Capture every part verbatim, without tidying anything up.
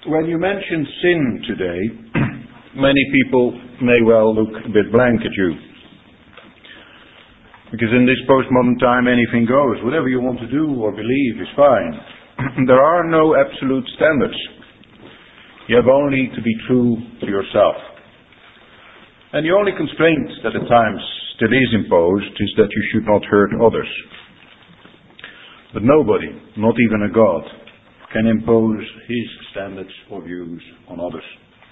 When you mention sin today, many people may well look a bit blank at you. Because in this postmodern time anything goes. Whatever you want to do or believe is fine. There are no absolute standards. You have only to be true to yourself. And the only constraint that at times still is imposed is that you should not hurt others. But nobody, not even a God, can impose his standards or views on others.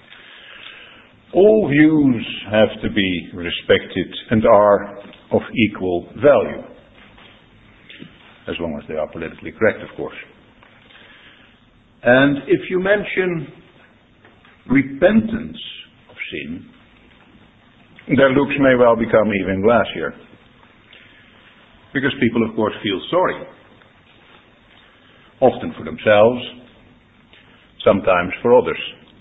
All views have to be respected and are of equal value. As long as they are politically correct, of course. And if you mention repentance of sin, their looks may well become even glassier. Because people, of course, feel sorry. Often for themselves, sometimes for others.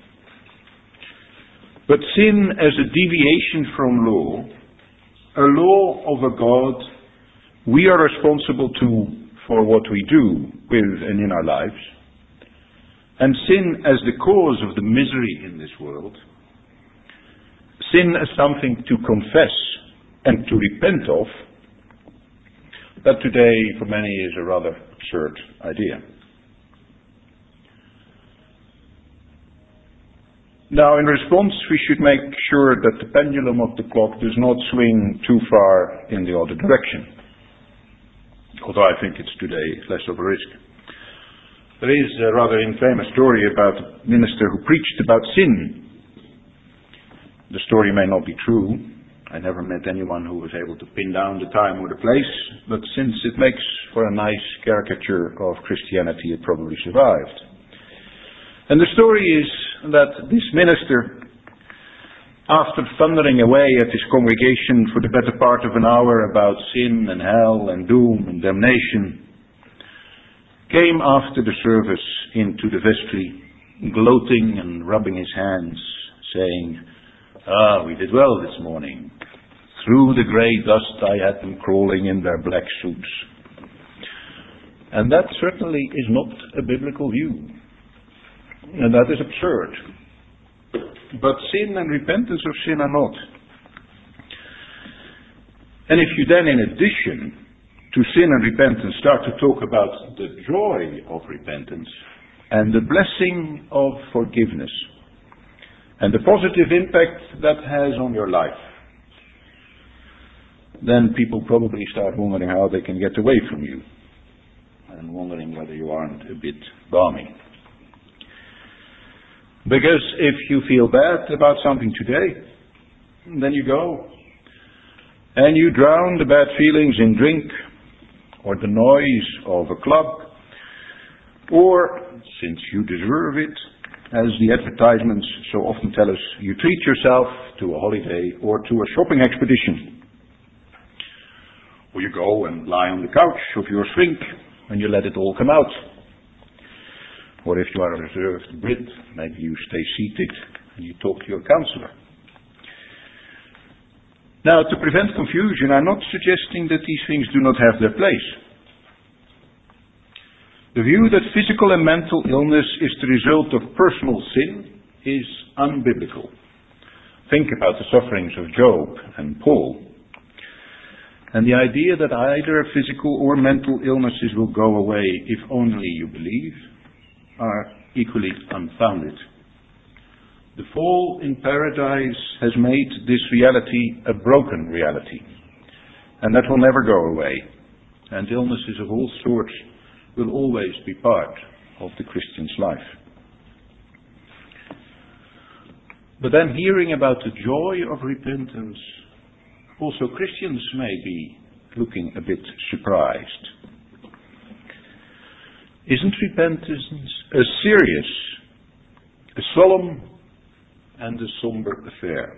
But sin as a deviation from law, a law of a God we are responsible to for what we do with and in our lives, and sin as the cause of the misery in this world, sin as something to confess and to repent of, that today for many is a rather absurd idea. Now, in response, we should make sure that the pendulum of the clock does not swing too far in the other direction. Although I think it's today less of a risk. There is a rather infamous story about a minister who preached about sin. The story may not be true. I never met anyone who was able to pin down the time or the place, but since it makes for a nice caricature of Christianity, it probably survived. And the story is that this minister, after thundering away at his congregation for the better part of an hour about sin and hell and doom and damnation, came after the service into the vestry, gloating and rubbing his hands, saying, "Ah, we did well this morning. Through the grey dust I had them crawling in their black suits." And that certainly is not a biblical view. And that is absurd. But sin and repentance of sin are not. And if you then, in addition to sin and repentance, start to talk about the joy of repentance and the blessing of forgiveness and the positive impact that has on your life, then people probably start wondering how they can get away from you and wondering whether you aren't a bit balmy. Because if you feel bad about something today, then you go and you drown the bad feelings in drink or the noise of a club, or, since you deserve it, as the advertisements so often tell us, you treat yourself to a holiday or to a shopping expedition. Or you go and lie on the couch of your shrink and you let it all come out. Or if you are a reserved Brit, maybe you stay seated and you talk to your counsellor. Now, to prevent confusion, I'm not suggesting that these things do not have their place. The view that physical and mental illness is the result of personal sin is unbiblical. Think about the sufferings of Job and Paul. And the idea that either physical or mental illnesses will go away if only you believe are equally unfounded. The fall in paradise has made this reality a broken reality, and that will never go away, and illnesses of all sorts will always be part of the Christian's life. But then, hearing about the joy of repentance, also Christians may be looking a bit surprised. Isn't repentance a serious, a solemn, and a somber affair?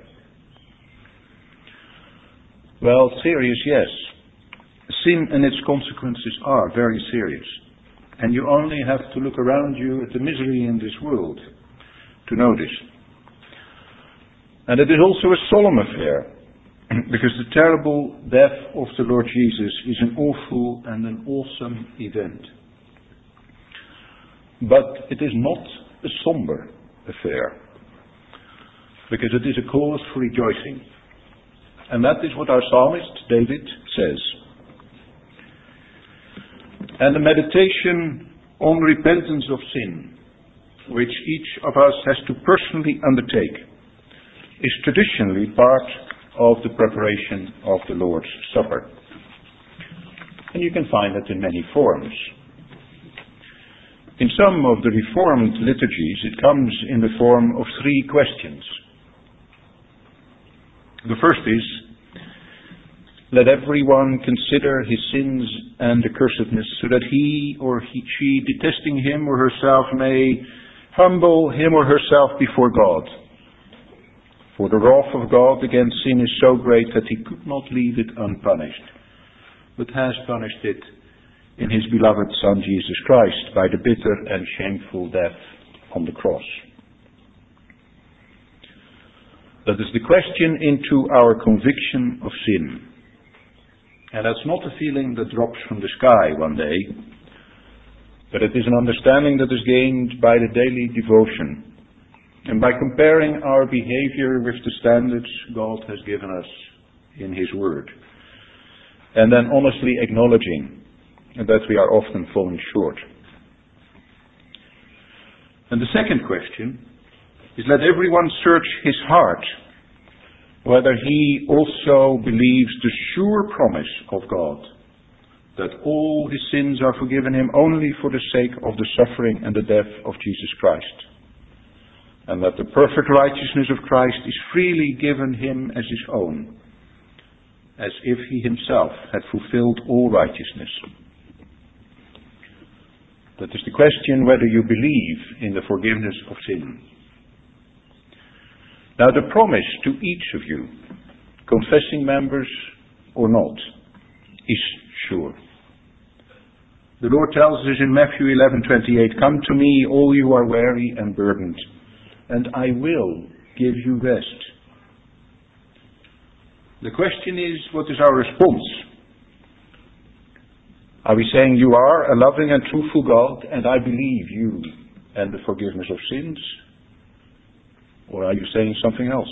Well, serious, yes. Sin and its consequences are very serious. And you only have to look around you at the misery in this world to know this. And it is also a solemn affair, because the terrible death of the Lord Jesus is an awful and an awesome event. But it is not a somber affair, because it is a cause for rejoicing. And that is what our psalmist, David, says. And the meditation on repentance of sin, which each of us has to personally undertake, is traditionally part of the preparation of the Lord's Supper. And you can find it in many forms. In some of the Reformed liturgies, it comes in the form of three questions. The first is, let everyone consider his sins and accursedness, so that he or he, she, detesting him or herself, may humble him or herself before God. For the wrath of God against sin is so great that he could not leave it unpunished, but has punished it in his beloved Son Jesus Christ by the bitter and shameful death on the cross. That is the question into our conviction of sin. And that's not a feeling that drops from the sky one day, but it is an understanding that is gained by the daily devotion and by comparing our behavior with the standards God has given us in His Word, and then honestly acknowledging that we are often falling short. And the second question is, let everyone search his heart, whether he also believes the sure promise of God, that all his sins are forgiven him only for the sake of the suffering and the death of Jesus Christ, and that the perfect righteousness of Christ is freely given him as his own, as if he himself had fulfilled all righteousness. That is the question whether you believe in the forgiveness of sin. Now, the promise to each of you, confessing members or not, is sure. The Lord tells us in Matthew eleven twenty-eight, come to me, all you are weary and burdened, and I will give you rest. The question is, what is our response? Are we saying you are a loving and truthful God, and I believe you and the forgiveness of sins? Or are you saying something else?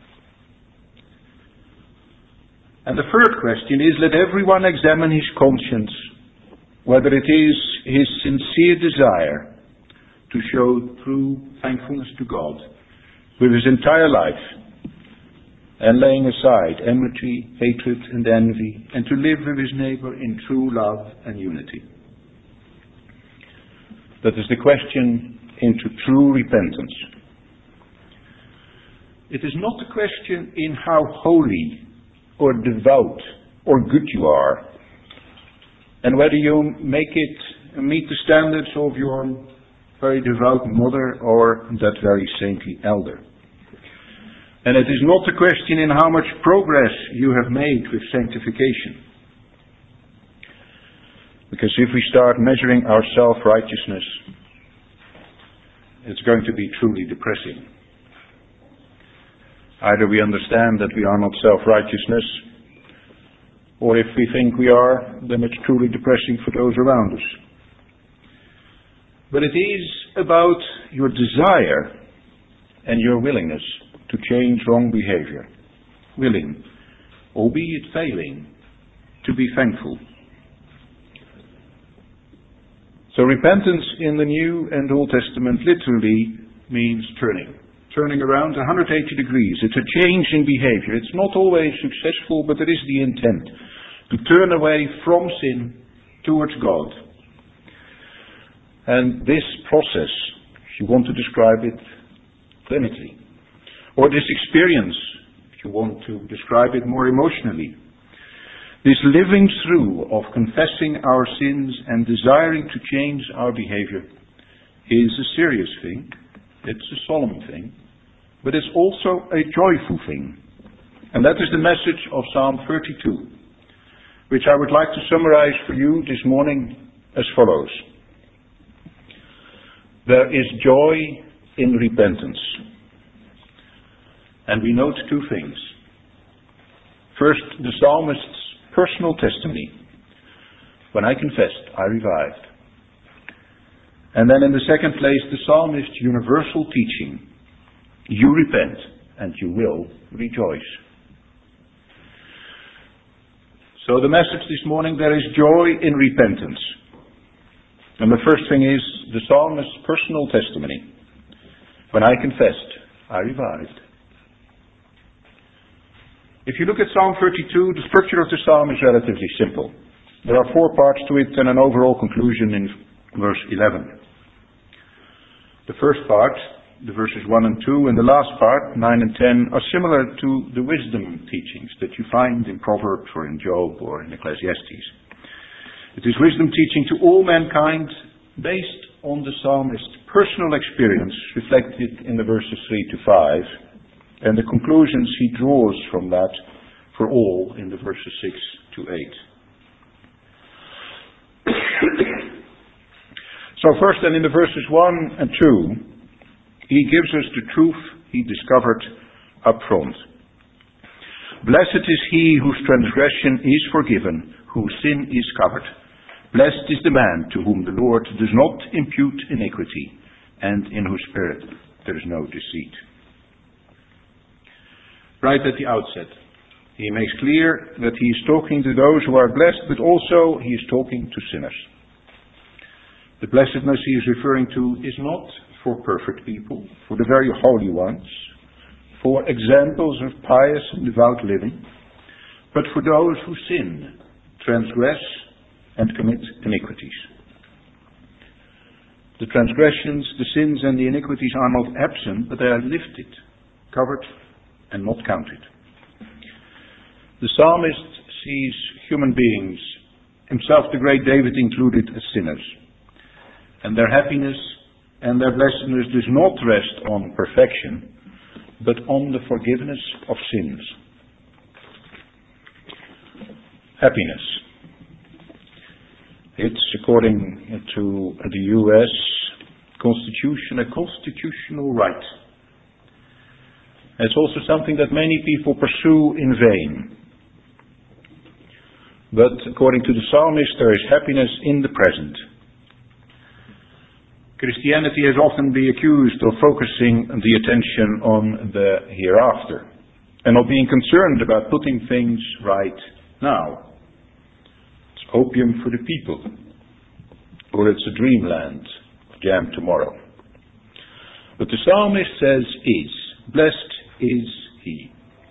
And the third question is, let everyone examine his conscience, whether it is his sincere desire to show true thankfulness to God with his entire life, and laying aside enmity, hatred and envy, and to live with his neighbor in true love and unity. That is the question into true repentance. It is not a question in how holy or devout or good you are, and whether you make it meet the standards of your very devout mother or that very saintly elder. And it is not a question in how much progress you have made with sanctification. Because if we start measuring our self-righteousness, it's going to be truly depressing. Either we understand that we are not self-righteousness, or if we think we are, then it's truly depressing for those around us. But it is about your desire and your willingness to change wrong behavior, willing, albeit failing, to be thankful. So repentance in the New and Old Testament literally means turning. Turning around one hundred eighty degrees. It's a change in behavior. It's not always successful, but it is the intent. To turn away from sin towards God. And this process, if you want to describe it clinically, or this experience, if you want to describe it more emotionally, this living through of confessing our sins and desiring to change our behavior is a serious thing. It's a solemn thing, but it's also a joyful thing. And that is the message of Psalm thirty-two, which I would like to summarize for you this morning as follows. There is joy in repentance. And we note two things. First, the psalmist's personal testimony. When I confessed, I revived. And then in the second place, the psalmist's universal teaching. You repent, and you will rejoice. So the message this morning, there is joy in repentance. And the first thing is the psalmist's personal testimony. When I confessed, I revived. If you look at Psalm thirty-two, the structure of the psalm is relatively simple. There are four parts to it and an overall conclusion in verse eleven. The first part, the verses one and two, and the last part, nine and ten, are similar to the wisdom teachings that you find in Proverbs or in Job or in Ecclesiastes. It is wisdom teaching to all mankind based on the psalmist's personal experience reflected in the verses three to five and the conclusions he draws from that for all in the verses six to eight. So first then in the verses one and two, he gives us the truth he discovered up front. Blessed is he whose transgression is forgiven, whose sin is covered. Blessed is the man to whom the Lord does not impute iniquity, and in whose spirit there is no deceit. Right at the outset, he makes clear that he is talking to those who are blessed, but also he is talking to sinners. The blessedness he is referring to is not for perfect people, for the very holy ones, for examples of pious and devout living, but for those who sin, transgress, and commit iniquities. The transgressions, the sins, and the iniquities are not absent, but they are lifted, covered, and not counted. The psalmist sees human beings, himself the great David included, as sinners, and their happiness and their blessedness does not rest on perfection, but on the forgiveness of sins. Happiness. It's, according to the U S Constitution, a constitutional right. It's also something that many people pursue in vain. But according to the psalmist, there is happiness in the present. Christianity has often been accused of focusing the attention on the hereafter and of being concerned about putting things right now. It's opium for the people, or it's a dreamland jam tomorrow. But the psalmist says is, blessed is he.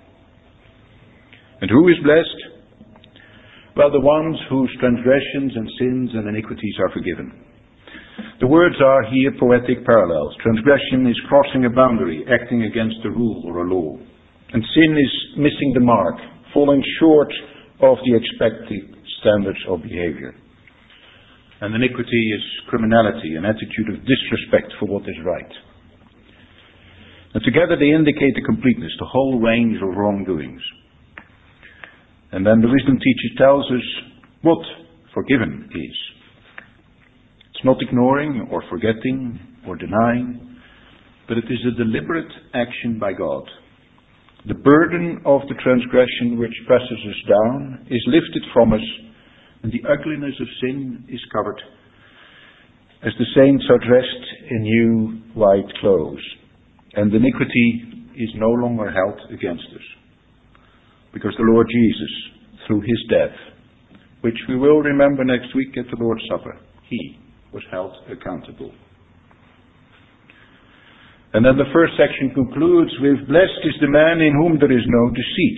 And who is blessed? Well, the ones whose transgressions and sins and iniquities are forgiven. The words are here poetic parallels. Transgression is crossing a boundary, acting against a rule or a law. And sin is missing the mark, falling short of the expected standards of behavior. And iniquity is criminality, an attitude of disrespect for what is right. And together they indicate the completeness, the whole range of wrongdoings. And then the wisdom teacher tells us what forgiven is. It's not ignoring or forgetting or denying, but it is a deliberate action by God. The burden of the transgression which presses us down is lifted from us, and the ugliness of sin is covered, as the saints are dressed in new white clothes, and iniquity is no longer held against us, because the Lord Jesus, through his death, which we will remember next week at the Lord's Supper, he was held accountable. And then the first section concludes with, blessed is the man in whom there is no deceit.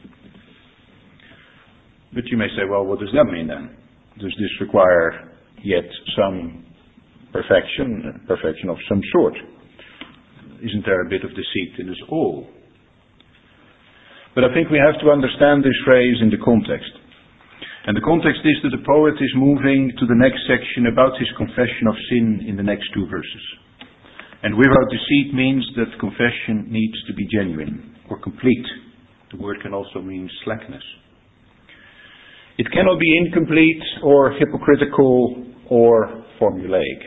But you may say, well, what does that mean then? Does this require yet some perfection, perfection of some sort? Isn't there a bit of deceit in us all? But I think we have to understand this phrase in the context. And the context is that the poet is moving to the next section about his confession of sin in the next two verses. And without deceit means that confession needs to be genuine or complete. The word can also mean slackness. It cannot be incomplete or hypocritical or formulaic.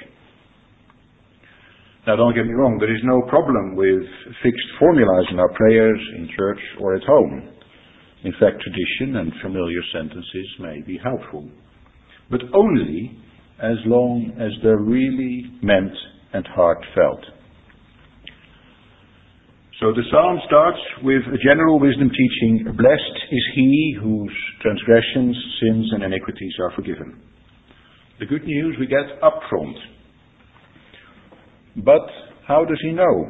Now don't get me wrong, there is no problem with fixed formulas in our prayers, in church or at home. In fact, tradition and familiar sentences may be helpful, but only as long as they're really meant and heartfelt. So the psalm starts with a general wisdom teaching, blessed is he whose transgressions, sins and iniquities are forgiven. The good news we get up front. But how does he know?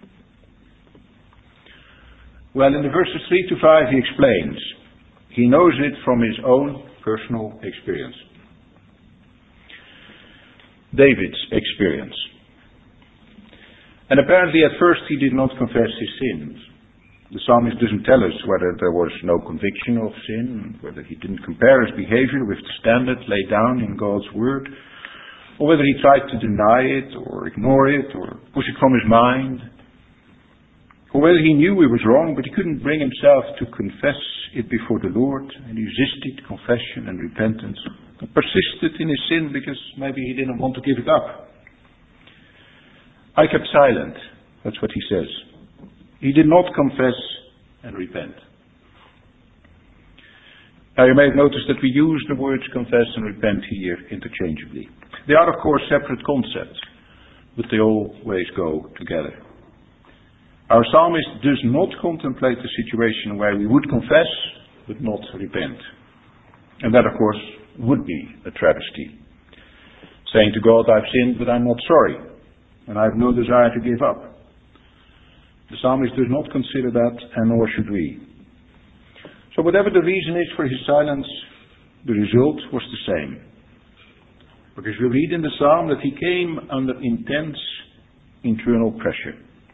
Well, in the verses three to five he explains. He knows it from his own personal experience. David's experience. And apparently at first he did not confess his sins. The psalmist doesn't tell us whether there was no conviction of sin, whether he didn't compare his behavior with the standard laid down in God's word, or whether he tried to deny it, or ignore it, or push it from his mind, or whether he knew he was wrong, but he couldn't bring himself to confess it before the Lord, and he resisted confession and repentance, and persisted in his sin because maybe he didn't want to give it up. I kept silent, that's what he says. He did not confess and repent. Now you may have noticed that we use the words confess and repent here interchangeably. They are of course separate concepts, but they always go together. Our psalmist does not contemplate a situation where we would confess but not repent. And that of course would be a travesty. Saying to God, I've sinned but I'm not sorry. And I have no desire to give up. The psalmist does not consider that, and nor should we. So whatever the reason is for his silence, the result was the same. Because we read in the psalm that he came under intense internal pressure.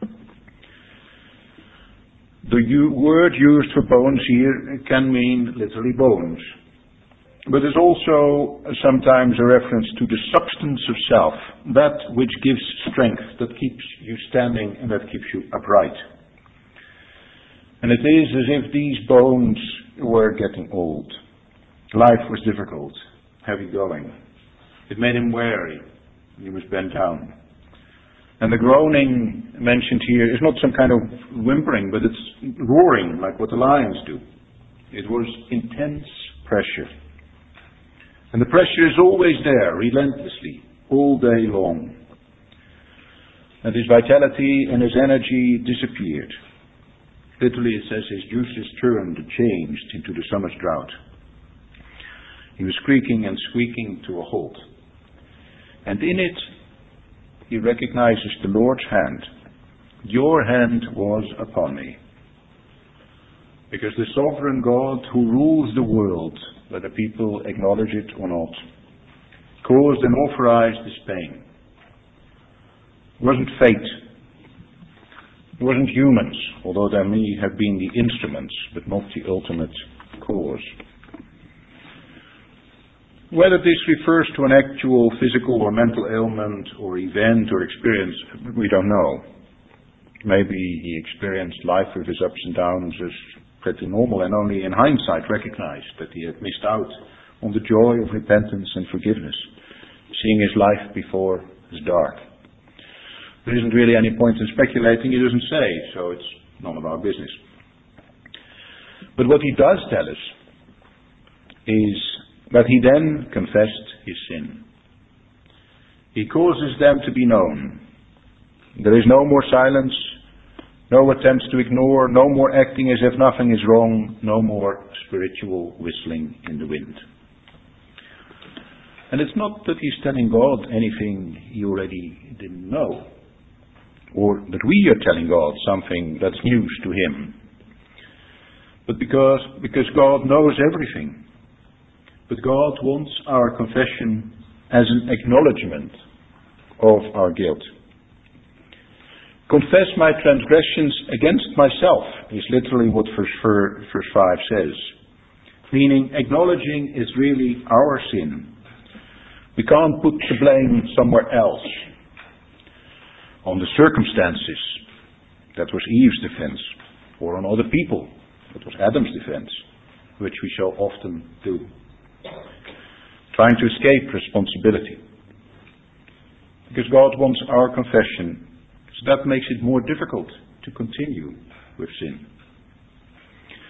The u- word used for bones here can mean literally bones. But there's also sometimes a reference to the substance of self, that which gives strength, that keeps you standing and that keeps you upright. And it is as if these bones were getting old. Life was difficult, heavy going. It made him weary. He was bent down. And the groaning mentioned here is not some kind of whimpering, but it's roaring like what the lions do. It was intense pressure. And the pressure is always there, relentlessly, all day long. And his vitality and his energy disappeared. Literally it says his juices turned and changed into the summer's drought. He was creaking and squeaking to a halt. And in it, he recognizes the Lord's hand. Your hand was upon me. Because the sovereign God who rules the world, whether people acknowledge it or not, caused and authorized this pain. It wasn't fate. It wasn't humans, although they may have been the instruments, but not the ultimate cause. Whether this refers to an actual physical or mental ailment or event or experience, we don't know. Maybe he experienced life with its ups and downs as pretty normal and only in hindsight recognized that he had missed out on the joy of repentance and forgiveness, seeing his life before as dark. There isn't really any point in speculating, he doesn't say, so it's none of our business. But what he does tell us is that he then confessed his sin. He causes them to be known. There is no more silence, no attempts to ignore, no more acting as if nothing is wrong, no more spiritual whistling in the wind. And it's not that he's telling God anything he already didn't know, or that we are telling God something that's news to him, but because, because God knows everything. But God wants our confession as an acknowledgement of our guilt. Confess my transgressions against myself is literally what verse, verse five says. Meaning acknowledging is really our sin. We can't put the blame somewhere else. On the circumstances. That was Eve's defense. Or on other people. That was Adam's defense. Which we so often do. Trying to escape responsibility. Because God wants our confession. So that makes it more difficult to continue with sin.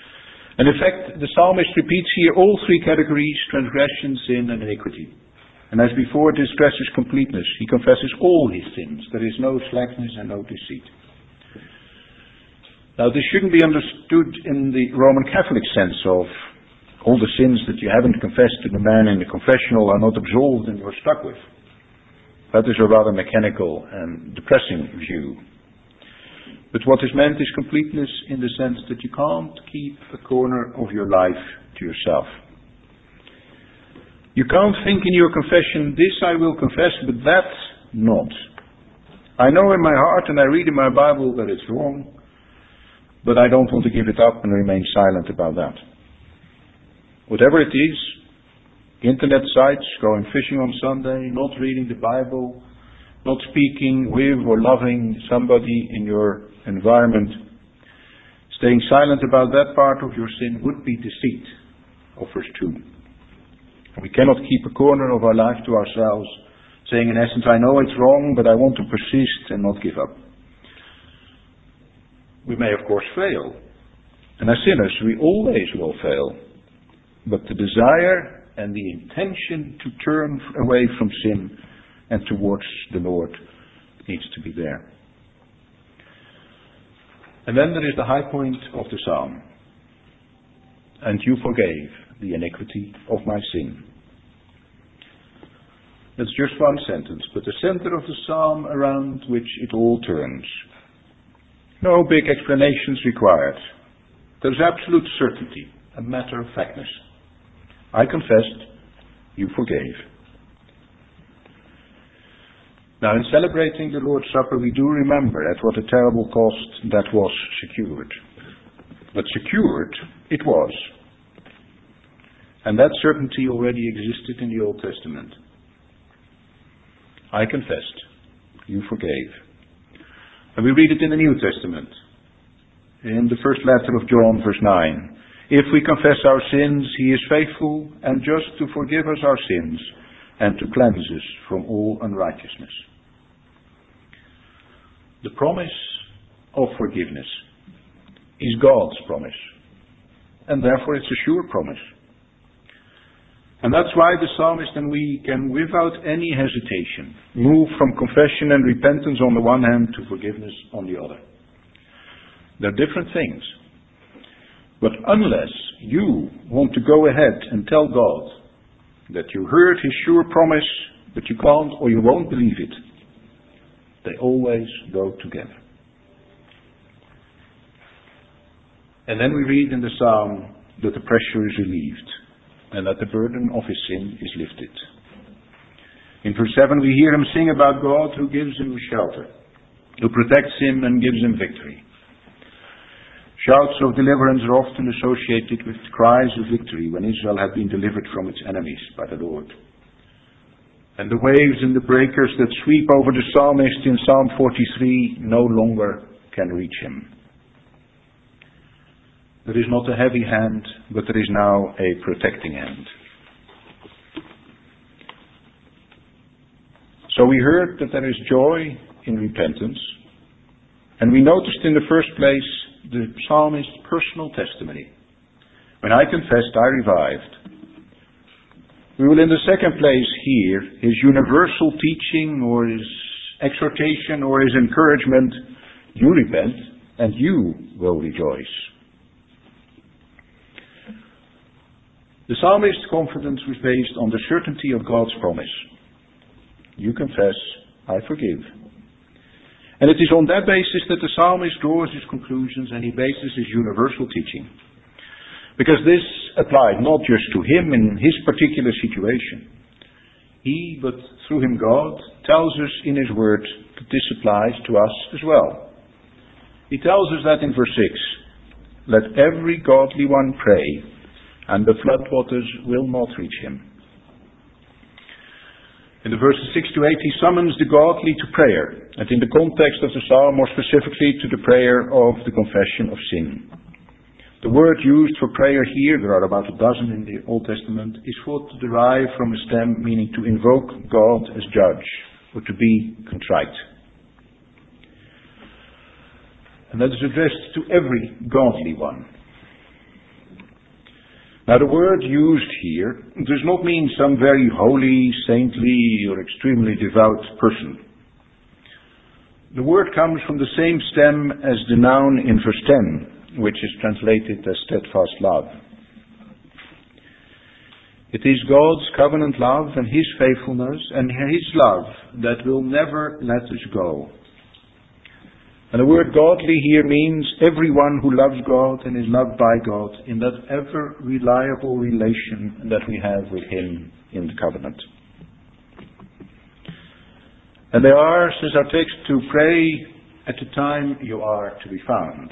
And in fact, the psalmist repeats here all three categories: transgression, sin and iniquity. And as before distresses completeness, he confesses all his sins. There is no slackness and no deceit. Now this shouldn't be understood in the Roman Catholic sense of all the sins that you haven't confessed to the man in the confessional are not absolved and you're stuck with. That is a rather mechanical and depressing view. But what is meant is completeness in the sense that you can't keep a corner of your life to yourself. You can't think in your confession, this I will confess, but that not. I know in my heart and I read in my Bible that it's wrong, but I don't want to give it up and remain silent about that. Whatever it is, internet sites, going fishing on Sunday, not reading the Bible, not speaking with or loving somebody in your environment, staying silent about that part of your sin would be deceit of verse two. We cannot keep a corner of our life to ourselves, saying in essence, I know it's wrong, but I want to persist and not give up. We may of course fail, and as sinners we always will fail, but the desire and the intention to turn away from sin and towards the Lord needs to be there. And then there is the high point of the psalm. And you forgave the iniquity of my sin. That's just one sentence, but the center of the psalm around which it all turns. No big explanations required. There's absolute certainty, a matter of factness. I confessed, you forgave. Now in celebrating the Lord's Supper we do remember at what a terrible cost that was secured. But secured it was. And that certainty already existed in the Old Testament. I confessed, you forgave. And we read it in the New Testament. In the first letter of John, verse nine. If we confess our sins, he is faithful and just to forgive us our sins and to cleanse us from all unrighteousness. The promise of forgiveness is God's promise, and therefore it's a sure promise. And that's why the psalmist and we can, without any hesitation, move from confession and repentance on the one hand to forgiveness on the other. They're different things. But unless you want to go ahead and tell God that you heard his sure promise, but you can't or you won't believe it, they always go together. And then we read in the psalm that the pressure is relieved and that the burden of his sin is lifted. In verse seven we hear him sing about God who gives him shelter, who protects him and gives him victory. Shouts of deliverance are often associated with cries of victory when Israel had been delivered from its enemies by the Lord. And the waves and the breakers that sweep over the psalmist in Psalm forty-three no longer can reach him. There is not a heavy hand, but there is now a protecting hand. So we heard that there is joy in repentance, and we noticed in the first place the psalmist's personal testimony. When I confessed, I revived. We will in the second place hear his universal teaching or his exhortation or his encouragement. You repent and you will rejoice. The psalmist's confidence was based on the certainty of God's promise. You confess, I forgive. And it is on that basis that the psalmist draws his conclusions and he bases his universal teaching. Because this applied not just to him in his particular situation. He, but through him God, tells us in his word that this applies to us as well. He tells us that in verse six, let every godly one pray, and the floodwaters will not reach him. In the verses six to eight, he summons the godly to prayer, and in the context of the psalm, more specifically to the prayer of the confession of sin. The word used for prayer here, there are about a dozen in the Old Testament, is thought to derive from a stem meaning to invoke God as judge, or to be contrite. And that is addressed to every godly one. Now the word used here does not mean some very holy, saintly, or extremely devout person. The word comes from the same stem as the noun in verse ten, which is translated as steadfast love. It is God's covenant love and His faithfulness and His love that will never let us go. And the word godly here means everyone who loves God and is loved by God in that ever reliable relation that we have with Him in the covenant. And they are, says our text, to pray at the time you are to be found.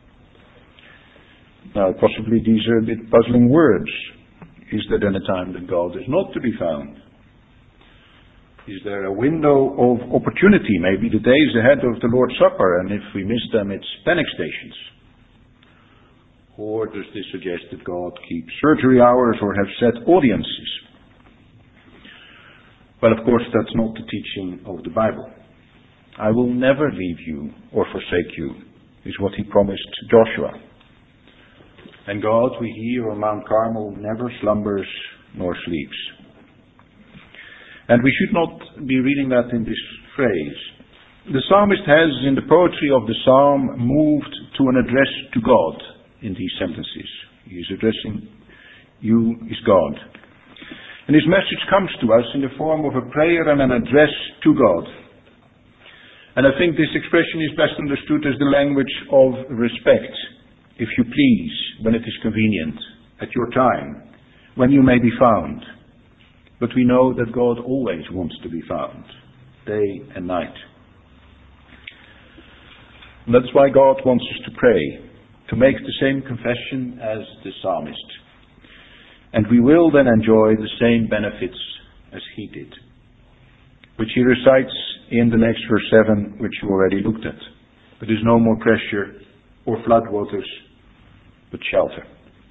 Now, possibly these are a bit puzzling words. Is there then a time that God is not to be found? Is there a window of opportunity, maybe the days ahead of the Lord's Supper, and if we miss them, it's panic stations? Or does this suggest that God keeps surgery hours or have set audiences? Well, of course, that's not the teaching of the Bible. I will never leave you or forsake you, is what He promised Joshua. And God, we hear on Mount Carmel, never slumbers nor sleeps. And we should not be reading that in this phrase. The psalmist has, in the poetry of the psalm, moved to an address to God in these sentences. He is addressing you is God. And his message comes to us in the form of a prayer and an address to God. And I think this expression is best understood as the language of respect. If you please, when it is convenient, at your time, when you may be found. But we know that God always wants to be found, day and night. And that's why God wants us to pray, to make the same confession as the psalmist. And we will then enjoy the same benefits as he did, which he recites in the next verse seven, which you already looked at. There is no more pressure or floodwaters, but shelter.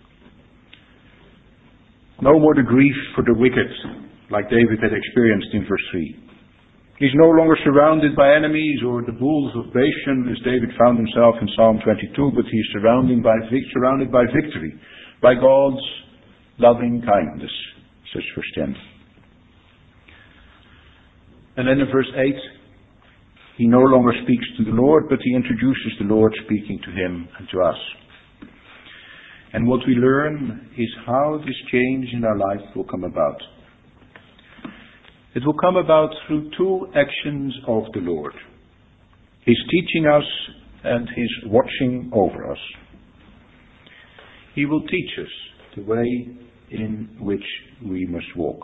No more the grief for the wicked, like David had experienced in verse three. He's no longer surrounded by enemies or the bulls of Bashan, as David found himself in Psalm twenty-two, but he's surrounded by, surrounded by victory, by God's loving kindness, says verse ten. And then in verse eight, he no longer speaks to the Lord, but he introduces the Lord speaking to him and to us. And what we learn is how this change in our life will come about. It will come about through two actions of the Lord. His teaching us and His watching over us. He will teach us the way in which we must walk.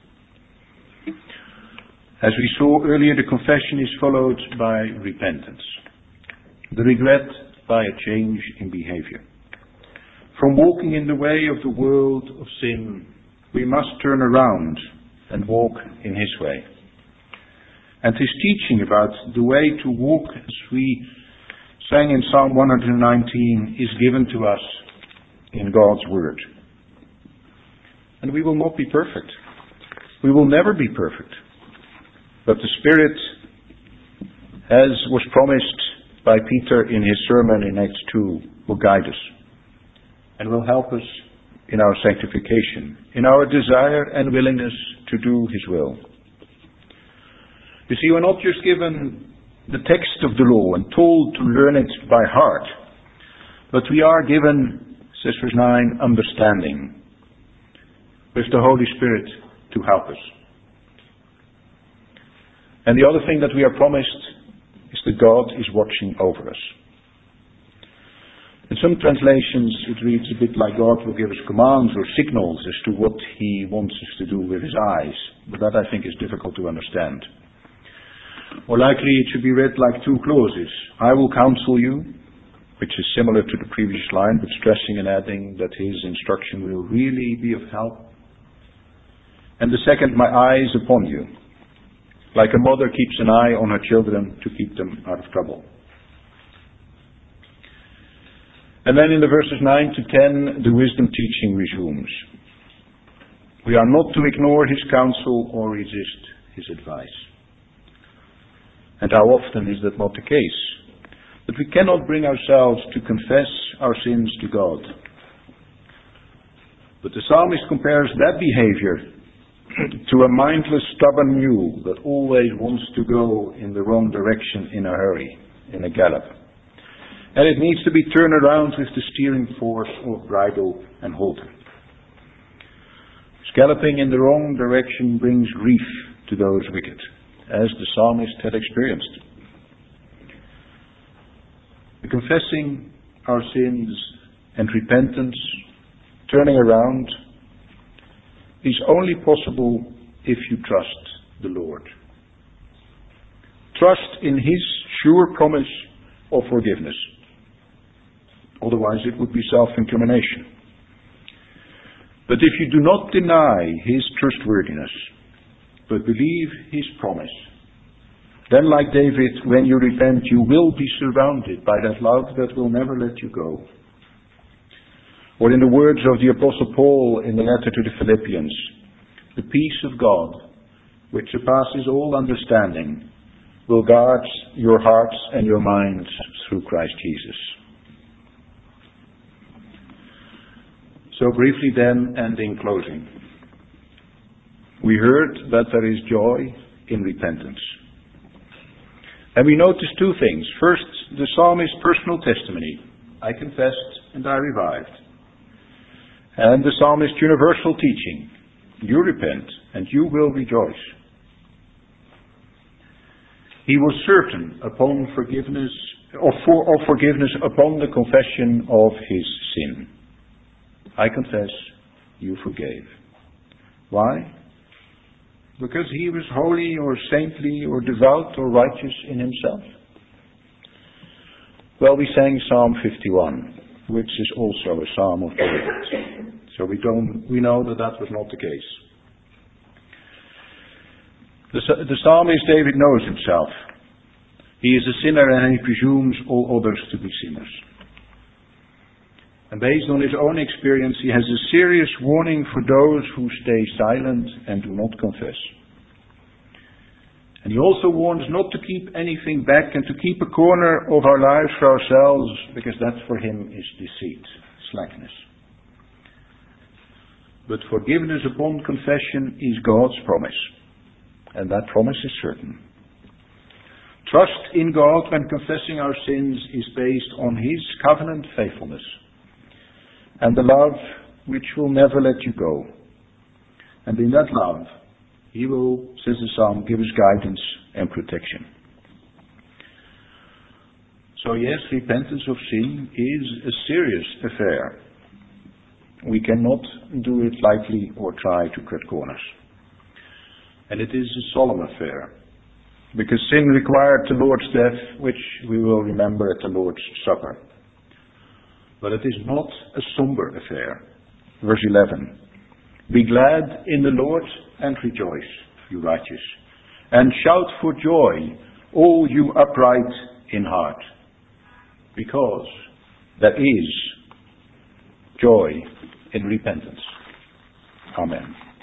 As we saw earlier, the confession is followed by repentance. The regret by a change in behavior. From walking in the way of the world of sin, we must turn around and walk in His way. And His teaching about the way to walk, as we sang in Psalm one nineteen, is given to us in God's Word. And we will not be perfect. We will never be perfect. But the Spirit, as was promised by Peter in his sermon in Acts two, will guide us and will help us in our sanctification, in our desire and willingness to do His will. You see, we're not just given the text of the law and told to learn it by heart, but we are given, says verse nine, understanding with the Holy Spirit to help us. And the other thing that we are promised is that God is watching over us. In some translations it reads a bit like God will give us commands or signals as to what He wants us to do with His eyes. But that I think is difficult to understand. More likely it should be read like two clauses. I will counsel you, which is similar to the previous line, but stressing and adding that His instruction will really be of help. And the second, my eye is upon you. Like a mother keeps an eye on her children to keep them out of trouble. And then in the verses nine to ten, the wisdom teaching resumes. We are not to ignore His counsel or resist His advice. And how often is that not the case? That we cannot bring ourselves to confess our sins to God. But the psalmist compares that behavior to a mindless, stubborn mule that always wants to go in the wrong direction in a hurry, in a gallop. And it needs to be turned around with the steering force of bridle and halter. Galloping in the wrong direction brings grief to those wicked, as the psalmist had experienced. The confessing our sins and repentance, turning around, is only possible if you trust the Lord. Trust in His sure promise of forgiveness. Otherwise it would be self-incrimination. But if you do not deny His trustworthiness, but believe His promise, then like David, when you repent, you will be surrounded by that love that will never let you go. Or in the words of the Apostle Paul in the letter to the Philippians, the peace of God, which surpasses all understanding, will guard your hearts and your minds through Christ Jesus. So briefly then, and in closing, we heard that there is joy in repentance. And we noticed two things. First, the psalmist's personal testimony. I confessed and I revived. And the psalmist's universal teaching. You repent and you will rejoice. He was certain upon forgiveness, or for, of forgiveness upon the confession of his sin. I confess, you forgave. Why? Because he was holy or saintly or devout or righteous in himself? Well, we sang Psalm fifty-one, which is also a psalm of David. So we don't, we know that that was not the case. The, the psalmist David knows himself. He is a sinner and he presumes all others to be sinners. And based on his own experience, he has a serious warning for those who stay silent and do not confess. And he also warns not to keep anything back and to keep a corner of our lives for ourselves, because that for him is deceit, slackness. But forgiveness upon confession is God's promise, and that promise is certain. Trust in God when confessing our sins is based on His covenant faithfulness and the love which will never let you go. And in that love, He will, says the Psalm, give us guidance and protection. So yes, repentance of sin is a serious affair. We cannot do it lightly or try to cut corners. And it is a solemn affair, because sin required the Lord's death, which we will remember at the Lord's Supper. But it is not a somber affair. Verse eleven. Be glad in the Lord and rejoice, you righteous, and shout for joy, all you upright in heart, because there is joy in repentance. Amen.